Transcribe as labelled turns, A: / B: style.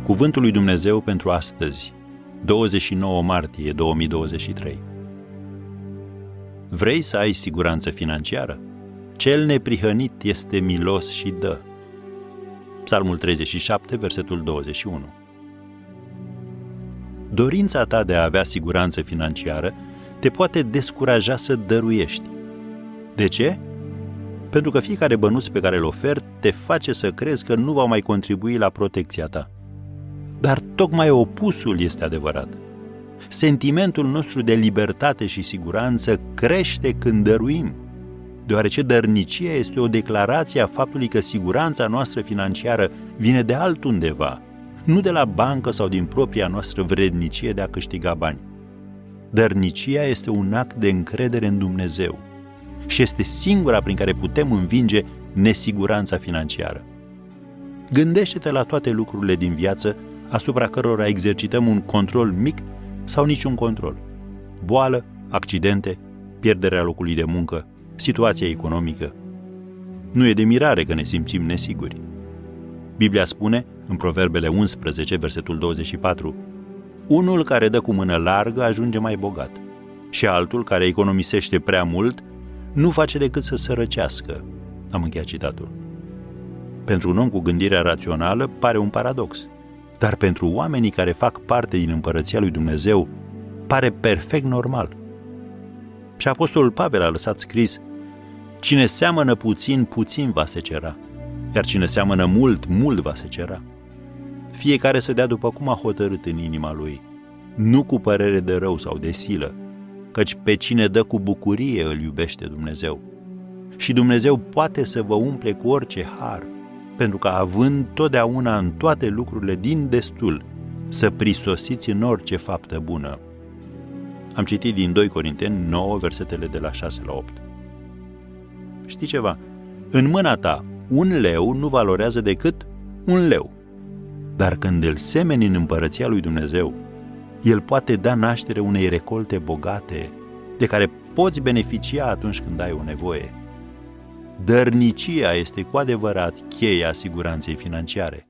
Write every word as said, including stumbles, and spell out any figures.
A: Cuvântul lui Dumnezeu pentru astăzi, douăzeci și nouă martie două mii douăzeci și trei. Vrei să ai siguranță financiară? Cel neprihănit este milos și dă. Psalmul treizeci și șapte, versetul douăzeci și unu. Dorința ta de a avea siguranță financiară te poate descuraja să dăruiești. De ce? Pentru că fiecare bănuț pe care îl oferi te face să crezi că nu va mai contribui la protecția ta. Dar tocmai opusul este adevărat. Sentimentul nostru de libertate și siguranță crește când dăruim, deoarece dărnicia este o declarație a faptului că siguranța noastră financiară vine de altundeva, nu de la bancă sau din propria noastră vrednicie de a câștiga bani. Dărnicia este un act de încredere în Dumnezeu și este singura prin care putem învinge nesiguranța financiară. Gândește-te la toate lucrurile din viață asupra cărora exercităm un control mic sau niciun control. Boală, accidente, pierderea locului de muncă, situația economică. Nu e de mirare că ne simțim nesiguri. Biblia spune, în Proverbele unsprezece, versetul douăzeci și patru, unul care dă cu mână largă ajunge mai bogat și altul care economisește prea mult nu face decât să sărăcească. Am încheiat citatul. Pentru un om cu gândirea rațională pare un paradox, dar pentru oamenii care fac parte din împărăția lui Dumnezeu pare perfect normal. Și apostolul Pavel a lăsat scris, cine seamănă puțin, puțin va secera, iar cine seamănă mult, mult va secera. Fiecare să dea după cum a hotărât în inima lui, nu cu părere de rău sau de silă, căci pe cine dă cu bucurie îl iubește Dumnezeu. Și Dumnezeu poate să vă umple cu orice har, pentru că având totdeauna în toate lucrurile din destul, să prisosiți în orice faptă bună. Am citit din doi Corinteni nouă, versetele de la șase la opt. Știi ceva? În mâna ta, un leu nu valorează decât un leu. Dar când îl semeni în împărăția lui Dumnezeu, el poate da naștere unei recolte bogate, de care poți beneficia atunci când ai o nevoie. Dărnicia este cu adevărat cheia siguranței financiare.